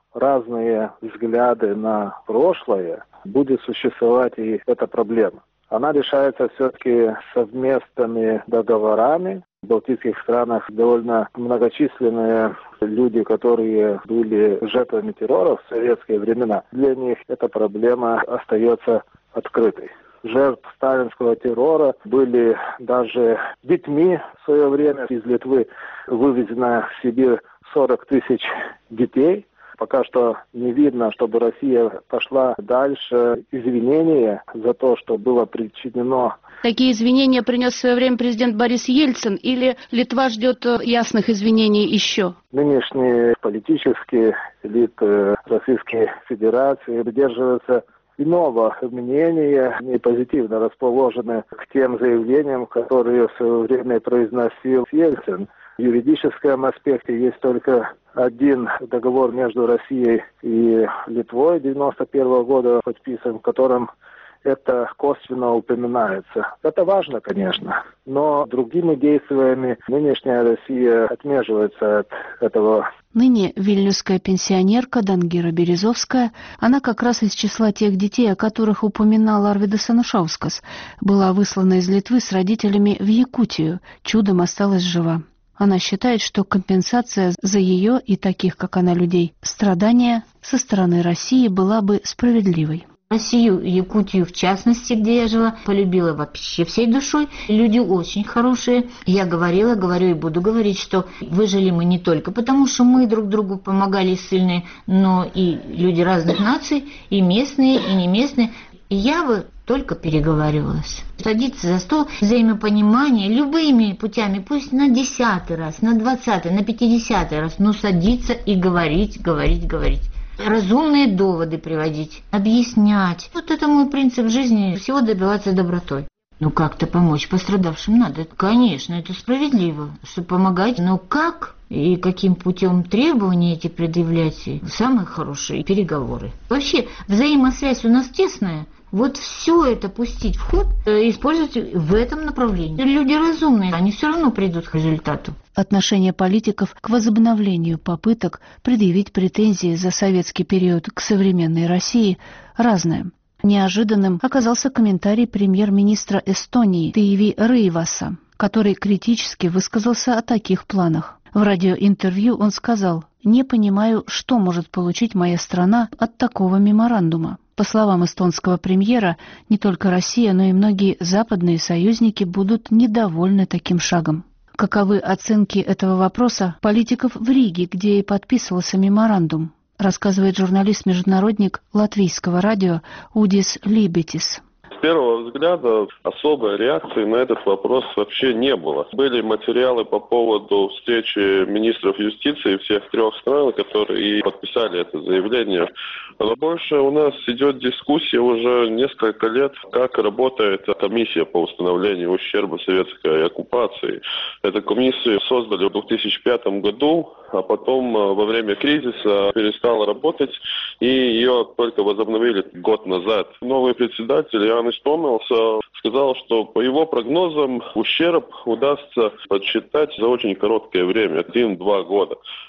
разные взгляды на прошлое, будет существовать и эта проблема. Она решается все-таки совместными договорами. В балтийских странах довольно многочисленные люди, которые были жертвами террора в советские времена. Для них эта проблема остается открытой. Жертв сталинского террора были даже детьми в свое время. Из Литвы вывезено в Сибирь сорок тысяч детей. Пока что не видно, чтобы Россия пошла дальше. Извинения за то, что было причинено. Такие извинения принес в свое время президент Борис Ельцин, или Литва ждет ясных извинений еще? Нынешние политические элиты Российской Федерации придерживаются иного мнения, не позитивно расположены к тем заявлениям, которые в свое время произносил Ельцин. В юридическом аспекте есть только один договор между Россией и Литвой девяносто первого года подписан, в котором это косвенно упоминается. Это важно, конечно, но другими действиями нынешняя Россия отмеживается от этого. Ныне вильнюсская пенсионерка Дангира Березовская, она как раз из числа тех детей, о которых упоминал Арвидас Анушаускас, была выслана из Литвы с родителями в Якутию, чудом осталась жива. Она считает, что компенсация за ее и таких, как она, людей, страдания со стороны России была бы справедливой. Россию, Якутию в частности, где я жила, полюбила вообще всей душой. Люди очень хорошие. Я говорила, говорю и буду говорить, что выжили мы не только потому, что мы друг другу помогали сильные, но и люди разных наций, и местные, и не местные. И я бы только переговаривалась. Садиться за стол, взаимопонимание любыми путями, пусть на десятый раз, на двадцатый, на пятидесятый раз, но садиться и говорить, говорить, говорить. Разумные доводы приводить, объяснять. Вот это мой принцип жизни, всего добиваться добротой. Ну как-то помочь пострадавшим надо. Конечно, это справедливо, что помогать. Но как и каким путем требования эти предъявлять? Самые хорошие переговоры. Вообще, взаимосвязь у нас тесная. Вот все это пустить в ход, использовать в этом направлении. Люди разумные, они все равно придут к результату. Отношение политиков к возобновлению попыток предъявить претензии за советский период к современной России разное. Неожиданным оказался комментарий премьер-министра Эстонии Тeivi Rõivasa, который критически высказался о таких планах. В радиоинтервью он сказал: «Не понимаю, что может получить моя страна от такого меморандума». По словам эстонского премьера, не только Россия, но и многие западные союзники будут недовольны таким шагом. Каковы оценки этого вопроса политиков в Риге, где и подписывался меморандум, рассказывает журналист-международник латвийского радио Удис Либетис. С первого взгляда особой реакции на этот вопрос вообще не было. Были материалы по поводу встречи министров юстиции всех трех стран, которые и подписали это заявление. Но больше у нас идет дискуссия уже несколько лет, как работает комиссия по установлению ущерба советской оккупации. Эту комиссию создали в две тысячи пятом году, а потом во время кризиса перестала работать, и ее только возобновили год назад. Новый председатель Янис Томелс сказал, что по его прогнозам ущерб удастся подсчитать за очень короткое время, один-два года.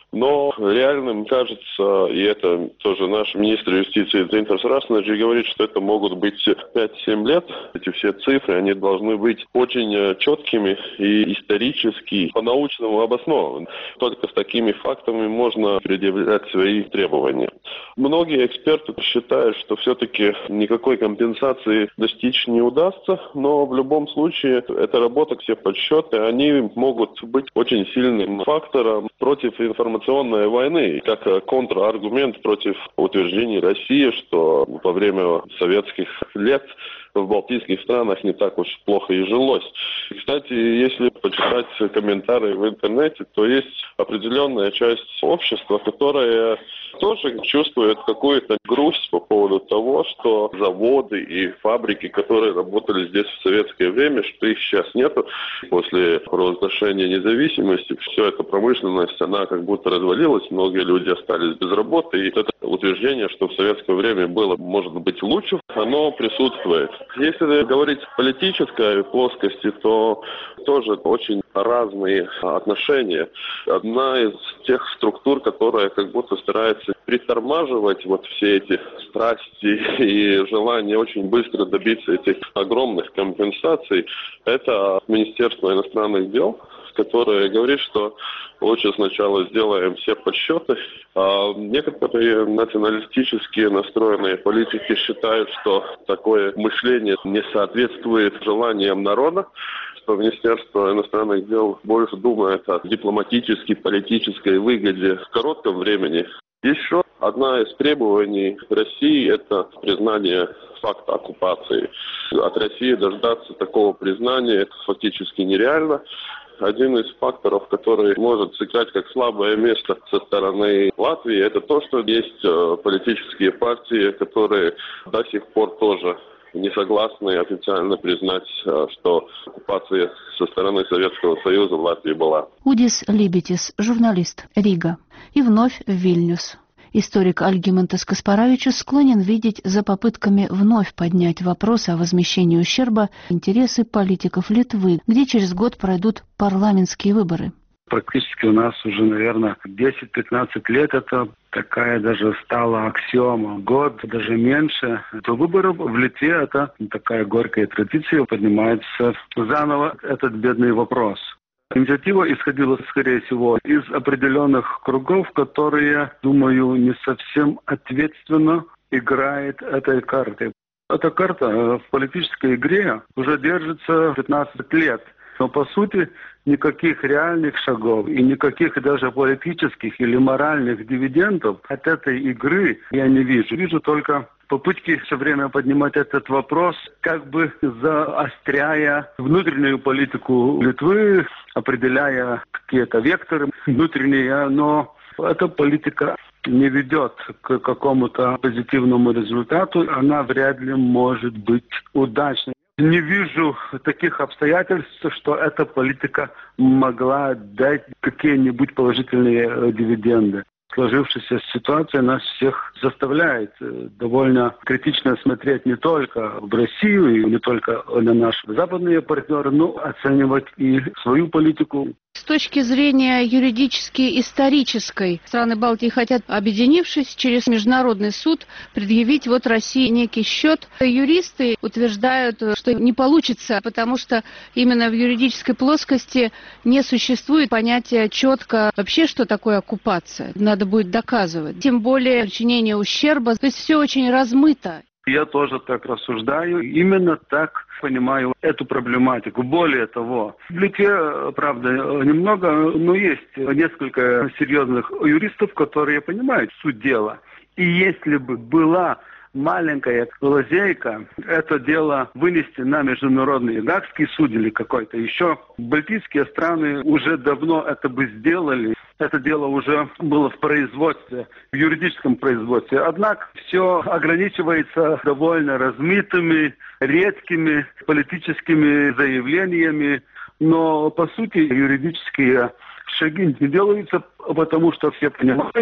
Но реальным кажется, и это тоже наш министр юстиции Дзинтарс Раснаджи говорит, что это могут быть пять-семь лет. Эти все цифры, они должны быть очень четкими и исторически, по-научному обоснованы. Только с такими фактами можно предъявлять свои требования. Многие эксперты считают, что все-таки никакой компенсации достичь не удастся, но в любом случае эта работа, все подсчеты, они могут быть очень сильным фактором против информационной войны, как контраргумент против утверждений России, что во время советских лет в балтийских странах не так уж плохо и жилось. И, кстати, если почитать комментарии в интернете, то есть определенная часть общества, которая тоже чувствует какую-то грусть по поводу того, что заводы и фабрики, которые работали здесь в советское время, что их сейчас нету. После провозглашения независимости вся эта промышленность, она как будто развалилась, многие люди остались без работы. И это утверждение, что в советское время было, может быть, лучше, оно присутствует. Если говорить о политической плоскости, то тоже очень разные отношения. Одна из тех структур, которая как будто старается притормаживать вот все эти страсти и желание очень быстро добиться этих огромных компенсаций, это Министерство иностранных дел, которое говорит, что лучше сначала сделаем все подсчеты. А некоторые националистически настроенные политики считают, что такое мышление не соответствует желаниям народа, что Министерство иностранных дел больше думает о дипломатической, политической выгоде в коротком времени. Еще одна из требований России – это признание факта оккупации. От России дождаться такого признания фактически нереально. Один из факторов, который может сыграть как слабое место со стороны Латвии, это то, что есть политические партии, которые до сих пор тоже не согласны официально признать, что оккупация со стороны Советского Союза в Латвии была. Удис Либетис, журналист, Рига. И вновь в Вильнюс. Историк Альгимантес Каспаровичус склонен видеть за попытками вновь поднять вопросы о возмещении ущерба интересы политиков Литвы, где через год пройдут парламентские выборы. Практически у нас уже, наверное, десять-пятнадцать лет это такая даже стала аксиома. Год, даже меньше. До выборов в Литве это такая горькая традиция, поднимается заново этот бедный вопрос. Инициатива исходила, скорее всего, из определенных кругов, которые, думаю, не совсем ответственно играет этой картой. Эта карта в политической игре уже держится пятнадцать лет. Но, по сути, никаких реальных шагов и никаких даже политических или моральных дивидендов от этой игры я не вижу. Вижу только попытки все время поднимать этот вопрос, как бы заостряя внутреннюю политику Литвы, определяя какие-то векторы внутренние, но эта политика не ведет к какому-то позитивному результату, она вряд ли может быть удачной. Не вижу таких обстоятельств, что эта политика могла дать какие-нибудь положительные дивиденды. Сложившаяся ситуация нас всех заставляет довольно критично смотреть не только в Россию и не только на наши западные партнеры, но оценивать и свою политику. С точки зрения юридически исторической, страны Балтии хотят, объединившись через международный суд, предъявить вот России некий счет. Юристы утверждают, что не получится, потому что именно в юридической плоскости не существует понятия четко вообще, что такое оккупация. Надо будет доказывать. Тем более причинение ущерба. То есть все очень размыто. Я тоже так рассуждаю, именно так понимаю эту проблематику. Более того, в Литве, правда, немного, но есть несколько серьезных юристов, которые понимают суть дела. И если бы была маленькая лазейка, это дело вынести на международный гаагский суд или какой-то еще. Балтийские страны уже давно это бы сделали. Это дело уже было в производстве, в юридическом производстве. Однако все ограничивается довольно размытыми, редкими политическими заявлениями. Но, по сути, юридические шаги не делаются, потому что все понимают,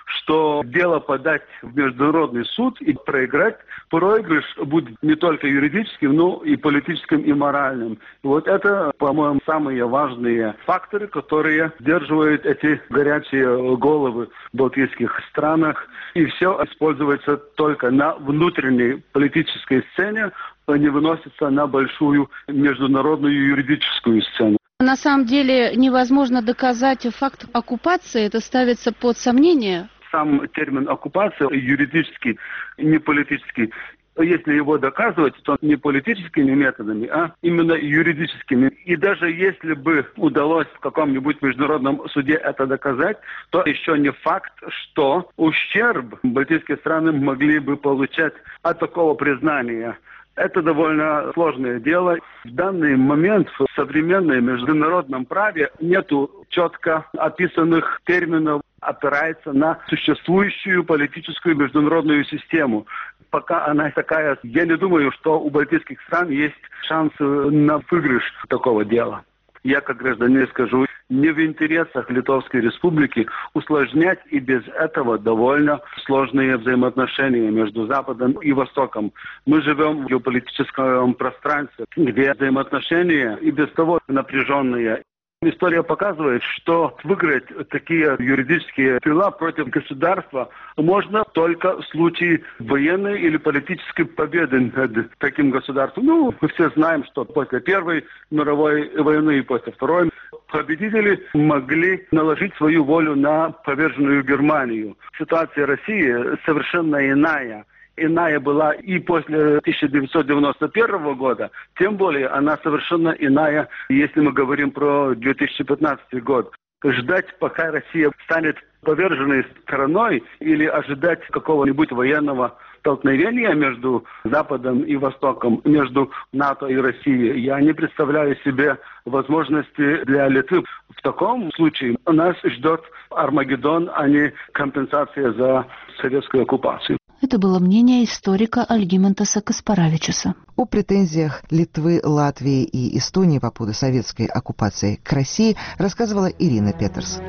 что дело подать в международный суд и проиграть, проигрыш будет не только юридическим, но и политическим, и моральным. И вот это, по-моему, самые важные факторы, которые сдерживают эти горячие головы в балтийских странах. И все используется только на внутренней политической сцене, а не выносится на большую международную юридическую сцену. На самом деле невозможно доказать факт оккупации, это ставится под сомнение. Сам термин оккупация юридический, не политический. Если его доказывать, то не политическими методами, а именно юридическими. И даже если бы удалось в каком-нибудь международном суде это доказать, то еще не факт, что ущерб балтийские страны могли бы получать от такого признания. Это довольно сложное дело. В данный момент в современном международном праве нету четко описанных терминов, опирается на существующую политическую международную систему. Пока она такая, я не думаю, что у балтийских стран есть шанс на выигрыш такого дела. Я, как гражданин, скажу, не в интересах Литовской Республики усложнять и без этого довольно сложные взаимоотношения между Западом и Востоком. Мы живем в геополитическом пространстве, где взаимоотношения и без того напряженные. История показывает, что выиграть такие юридические дела против государства можно только в случае военной или политической победы над таким государством. Ну, мы все знаем, что после Первой мировой войны и после Второй победители могли наложить свою волю на поверженную Германию. Ситуация России совершенно иная. Иная была и после тысяча девятьсот девяносто первого года, тем более она совершенно иная, если мы говорим про две тысячи пятнадцатый год. Ждать, пока Россия станет поверженной страной, или ожидать какого-нибудь военного столкновения между Западом и Востоком, между НАТО и Россией, я не представляю себе возможности для Литвы. В таком случае нас ждет Армагеддон, а не компенсация за советскую оккупацию. Это было мнение историка Альгимантаса Каспаравичуса. О претензиях Литвы, Латвии и Эстонии по поводу советской оккупации к России рассказывала Ирина Петерс.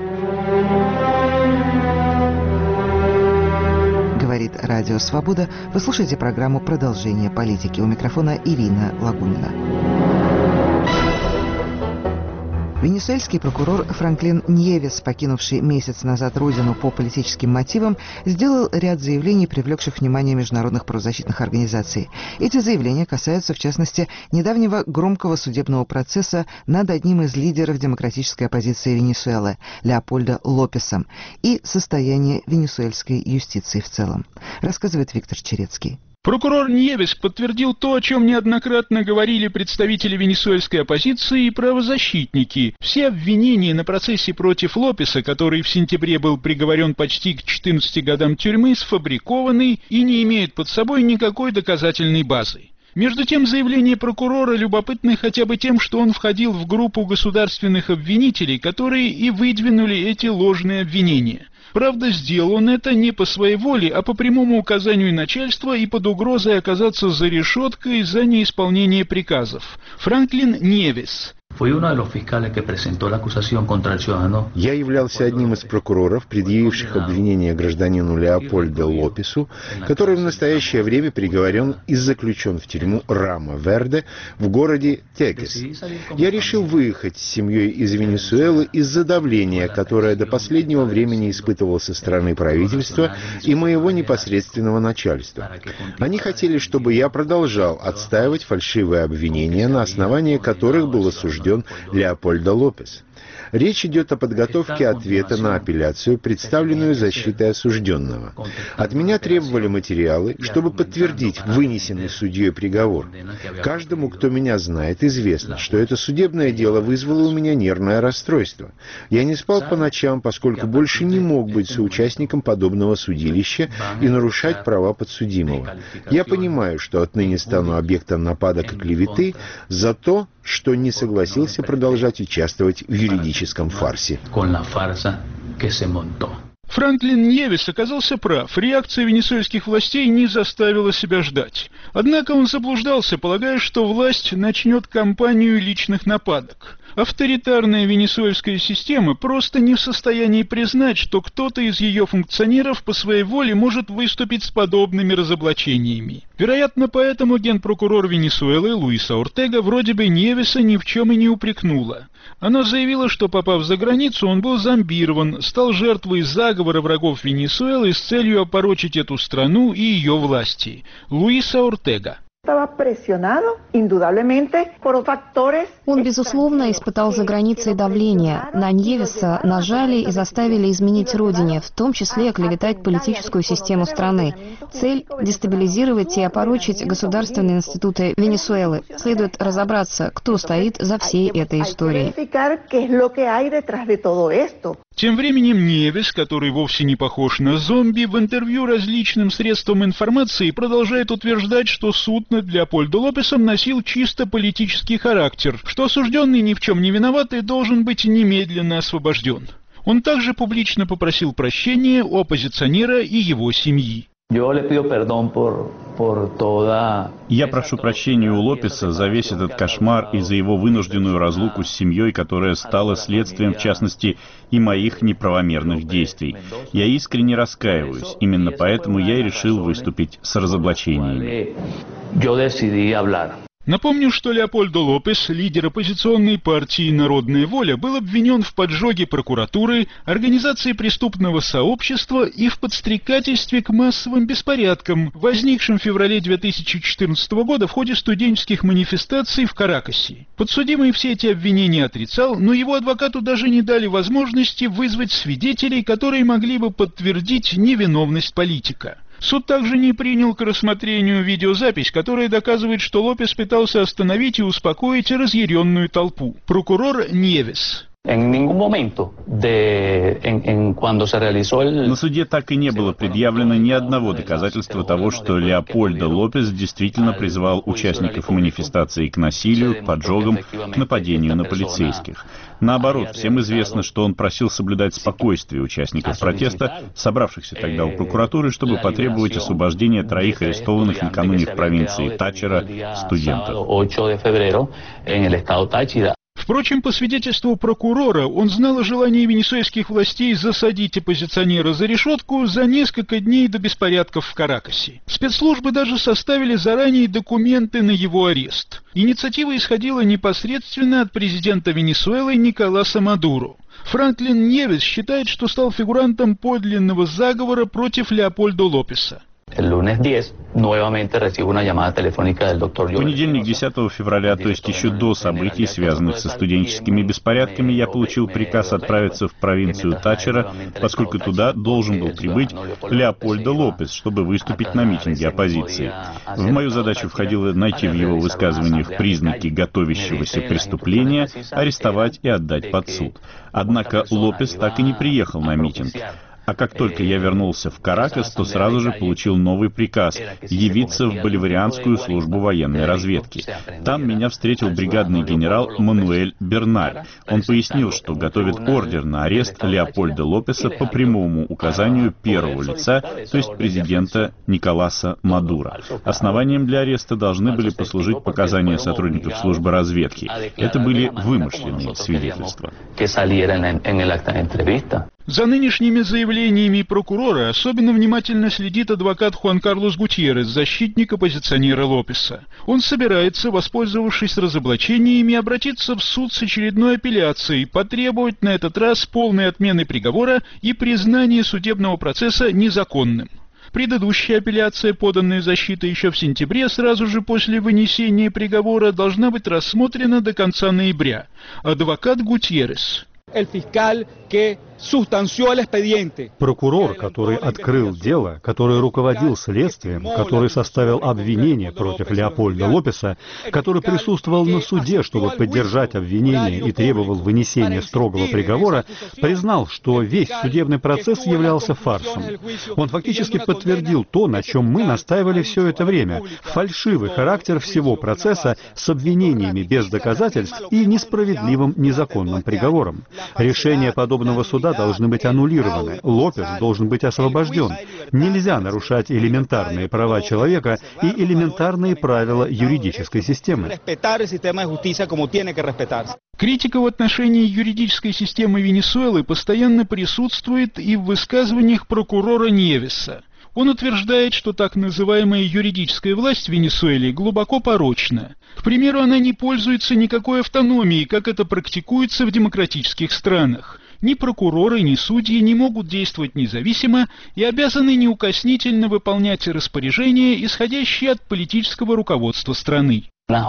Говорит Радио Свобода. Вы слушаете программу «Продолжение политики». У микрофона Ирина Лагунина. Венесуэльский прокурор Франклин Ньевес, покинувший месяц назад родину по политическим мотивам, сделал ряд заявлений, привлекших внимание международных правозащитных организаций. Эти заявления касаются, в частности, недавнего громкого судебного процесса над одним из лидеров демократической оппозиции Венесуэлы, Леопольдо Лопесом, и состояния венесуэльской юстиции в целом, рассказывает Виктор Черецкий. Прокурор Ньевес подтвердил то, о чем неоднократно говорили представители венесуэльской оппозиции и правозащитники. Все обвинения на процессе против Лопеса, который в сентябре был приговорен почти к четырнадцати годам тюрьмы, сфабрикованы и не имеют под собой никакой доказательной базы. Между тем, заявление прокурора любопытно хотя бы тем, что он входил в группу государственных обвинителей, которые и выдвинули эти ложные обвинения. Правда, сделал он это не по своей воле, а по прямому указанию начальства и под угрозой оказаться за решеткой за неисполнение приказов. Франклин Ньевес. Я являлся одним из прокуроров, предъявивших обвинение гражданину Леопольдо Лопесу, который в настоящее время приговорен и заключен в тюрьму Рама-Верде в городе Текес. Я решил выехать с семьей из Венесуэлы из-за давления, которое до последнего времени испытывал со стороны правительства и моего непосредственного начальства. Они хотели, чтобы я продолжал отстаивать фальшивые обвинения, на основании которых был осужден Леопольдо Лопес. Речь идет о подготовке ответа на апелляцию, представленную защитой осужденного. От меня требовали материалы, чтобы подтвердить вынесенный судьей приговор. Каждому, кто меня знает, известно, что это судебное дело вызвало у меня нервное расстройство. Я не спал по ночам, поскольку больше не мог быть соучастником подобного судилища и нарушать права подсудимого. Я понимаю, что отныне стану объектом нападок и клеветы за то, что не согласился продолжать участвовать в юридическом фарсе. Франклин Ньевес оказался прав. Реакция венесуэльских властей не заставила себя ждать. Однако он заблуждался, полагая, что власть начнет кампанию личных нападок. Авторитарная венесуэльская система просто не в состоянии признать, что кто-то из ее функционеров по своей воле может выступить с подобными разоблачениями. Вероятно, поэтому генпрокурор Венесуэлы Луиса Ортега вроде бы Ньевеса ни в чем и не упрекнула. Она заявила, что, попав за границу, он был зомбирован, стал жертвой заговора врагов Венесуэлы с целью опорочить эту страну и ее власти. Луиса Ортега. Он, безусловно, испытал за границей давление. На Ньевеса нажали и заставили изменить родине, в том числе оклеветать политическую систему страны. Цель – дестабилизировать и опорочить государственные институты Венесуэлы. Следует разобраться, кто стоит за всей этой историей. Тем временем Ньевес, который вовсе не похож на зомби, в интервью различным средствам информации продолжает утверждать, что суд над Леопольдо Лопесом носил чисто политический характер, что осужденный ни в чем не виноватый должен быть немедленно освобожден. Он также публично попросил прощения у оппозиционера и его семьи. Я прошу прощения у Лопеса за весь этот кошмар и за его вынужденную разлуку с семьей, которая стала следствием, в частности, и моих неправомерных действий. Я искренне раскаиваюсь. Именно поэтому я и решил выступить с разоблачениями. Напомню, что Леопольдо Лопес, лидер оппозиционной партии «Народная воля», был обвинен в поджоге прокуратуры, организации преступного сообщества и в подстрекательстве к массовым беспорядкам, возникшим в феврале две тысячи четырнадцатого года в ходе студенческих манифестаций в Каракасе. Подсудимый все эти обвинения отрицал, но его адвокату даже не дали возможности вызвать свидетелей, которые могли бы подтвердить невиновность политика. Суд также не принял к рассмотрению видеозапись, которая доказывает, что Лопес пытался остановить и успокоить разъяренную толпу. Прокурор Ньевес. На суде так и не было предъявлено ни одного доказательства того, что Леопольдо Лопес действительно призвал участников манифестации к насилию, к поджогам, к нападению на полицейских. Наоборот, всем известно, что он просил соблюдать спокойствие участников протеста, собравшихся тогда у прокуратуры, чтобы потребовать освобождения троих арестованных накануне в провинции Тачера студентов. Впрочем, по свидетельству прокурора, он знал о желании венесуэльских властей засадить оппозиционера за решетку за несколько дней до беспорядков в Каракасе. Спецслужбы даже составили заранее документы на его арест. Инициатива исходила непосредственно от президента Венесуэлы Николаса Мадуро. Франклин Ньевес считает, что стал фигурантом подлинного заговора против Леопольдо Лопеса. В понедельник, десятого февраля, то есть еще до событий, связанных со студенческими беспорядками, я получил приказ отправиться в провинцию Тачера, поскольку туда должен был прибыть Леопольдо Лопес, чтобы выступить на митинге оппозиции. В мою задачу входило найти в его высказываниях признаки готовящегося преступления, арестовать и отдать под суд. Однако Лопес так и не приехал на митинг. А как только я вернулся в Каракас, то сразу же получил новый приказ явиться в Боливарианскую службу военной разведки. Там меня встретил бригадный генерал Мануэль Берналь. Он пояснил, что готовит ордер на арест Леопольдо Лопеса по прямому указанию первого лица, то есть президента Николаса Мадуро. Основанием для ареста должны были послужить показания сотрудников службы разведки. Это были вымышленные свидетельства. За нынешними заявлениями прокурора особенно внимательно следит адвокат Хуан Карлос Гутьеррес, защитник оппозиционера Лопеса. Он собирается, воспользовавшись разоблачениями, обратиться в суд с очередной апелляцией, потребовать на этот раз полной отмены приговора и признания судебного процесса незаконным. Предыдущая апелляция, поданная защитой еще в сентябре, сразу же после вынесения приговора, должна быть рассмотрена до конца ноября. Адвокат Гутьеррес. Прокурор, который открыл дело, который руководил следствием, который составил обвинение против Леопольдо Лопеса, который присутствовал на суде, чтобы поддержать обвинение и требовал вынесения строгого приговора, признал, что весь судебный процесс являлся фарсом. Он фактически подтвердил то, на чем мы настаивали все это время – фальшивый характер всего процесса с обвинениями без доказательств и несправедливым незаконным приговором. Решение подобного суда дела должны быть аннулированы. Лопес должен быть освобожден. Нельзя нарушать элементарные права человека и элементарные правила юридической системы. Критика в отношении юридической системы Венесуэлы постоянно присутствует и в высказываниях прокурора Ньевеса. Он утверждает, что так называемая юридическая власть в Венесуэле глубоко порочна. К примеру, она не пользуется никакой автономией, как это практикуется в демократических странах. Ни прокуроры, ни судьи не могут действовать независимо и обязаны неукоснительно выполнять распоряжения, исходящие от политического руководства страны.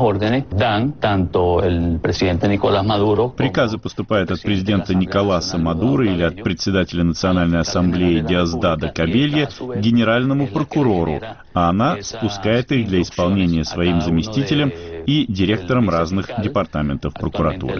Приказы поступают от президента Николаса Мадуро или от председателя Национальной ассамблеи Диосдада Кабелья генеральному прокурору, а она спускает их для исполнения своим заместителям и директорам разных департаментов прокуратуры.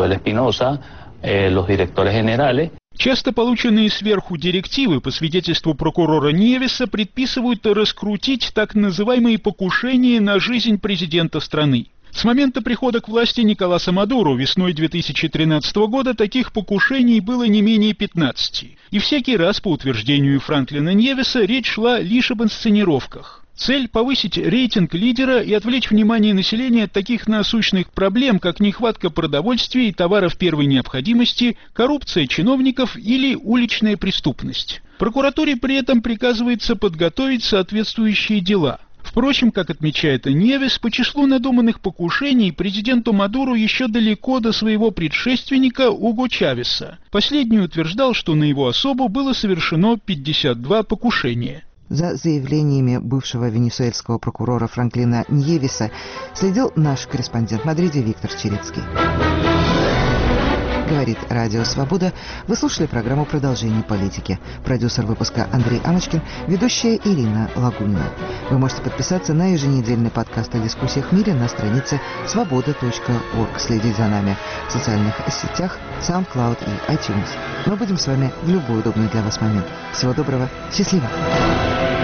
Часто полученные сверху директивы, по свидетельству прокурора Ньевеса, предписывают раскрутить так называемые покушения на жизнь президента страны. С момента прихода к власти Николаса Мадуро весной две тысячи тринадцатого года таких покушений было не менее пятнадцати. И всякий раз, по утверждению Франклина Ньевеса, речь шла лишь об инсценировках. Цель – повысить рейтинг лидера и отвлечь внимание населения от таких насущных проблем, как нехватка продовольствия и товаров первой необходимости, коррупция чиновников или уличная преступность. Прокуратуре при этом приказывается подготовить соответствующие дела. Впрочем, как отмечает Ньевес, по числу надуманных покушений президенту Мадуро еще далеко до своего предшественника Уго Чавеса. Последний утверждал, что на его особу было совершено пятьдесят два покушения. За заявлениями бывшего венесуэльского прокурора Франклина Ньевеса следил наш корреспондент в Мадриде Виктор Черецкий. Говорит Радио Свобода. Вы слушали программу «Продолжение политики». Продюсер выпуска Андрей Аночкин, ведущая Ирина Лагунина. Вы можете подписаться на еженедельный подкаст о дискуссиях в мире на странице свобода точка орг. Следить за нами в социальных сетях SoundCloud и iTunes. Мы будем с вами в любой удобный для вас момент. Всего доброго. Счастливо.